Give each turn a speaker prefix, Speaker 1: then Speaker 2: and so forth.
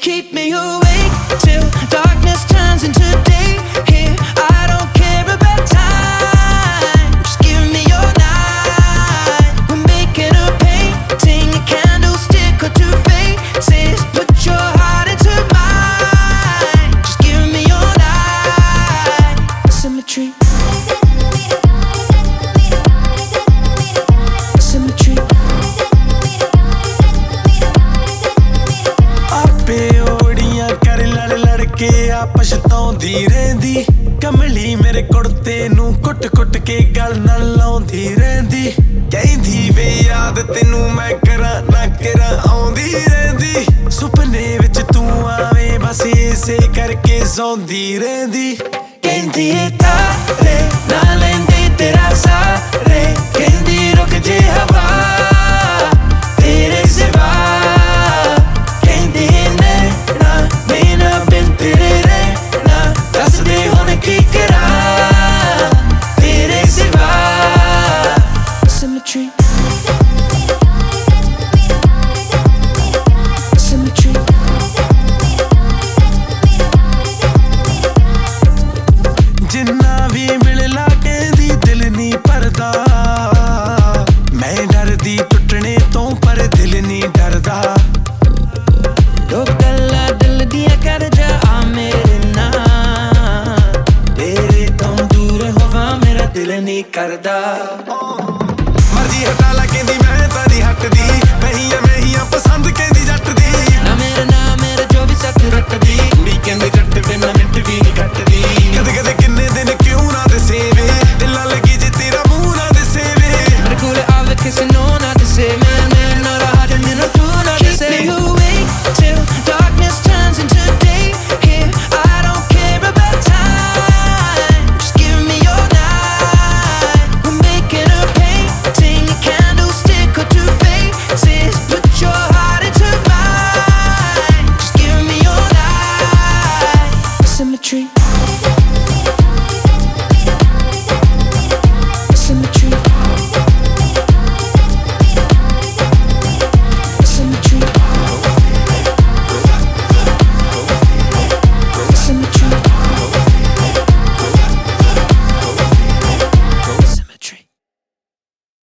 Speaker 1: keep me awake till darkness turns into day. Here I don't care about time, just give me your night. We're making a painting, a candlestick or two faces. Put your heart into mine, just give me your night. Symmetry, symmetry. पछताउंदी रहंदी कमली मेरे कुड़ते नू कुट कुट के गल नाल लाउंदी रहंदी कहंदी वे याद तेनू मैं करा ना करा आउंदी रहंदी सुपने विच तू आवे बस इसे करके सौंदी रहंदी कहंदी तारे ना लेंदे तेरा सारे कहंदी रुक जे हवा तेरे सिवा कहंदी नैना मेरा बिन तेरे की करा तेरे सिवा symmetry, symmetry. जिन्ना भी मिलला कहंदी दिल नी भरदा मैं डरदी टुटने तो पर दिल नी डरदा लोग गल्लां दिल दियां कर जा आ मेरे नाल दिल नहीं करदा मर्जी हटा ला कहंदी मैं तारी हटदी